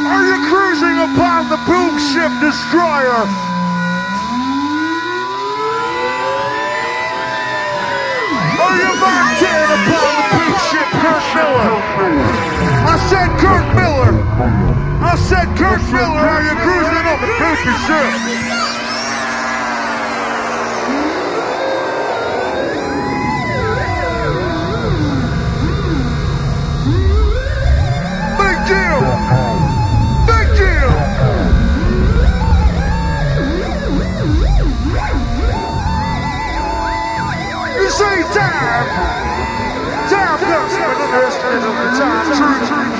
Are you cruising upon the boom ship destroyer? Are you locked in upon the boom ship Kurt Miller? I said Kurt Miller. I said Kurt Miller. Are you cruising on the boom ship? Big deal. Big deal. You say time. Time comes when underestimated over time. True.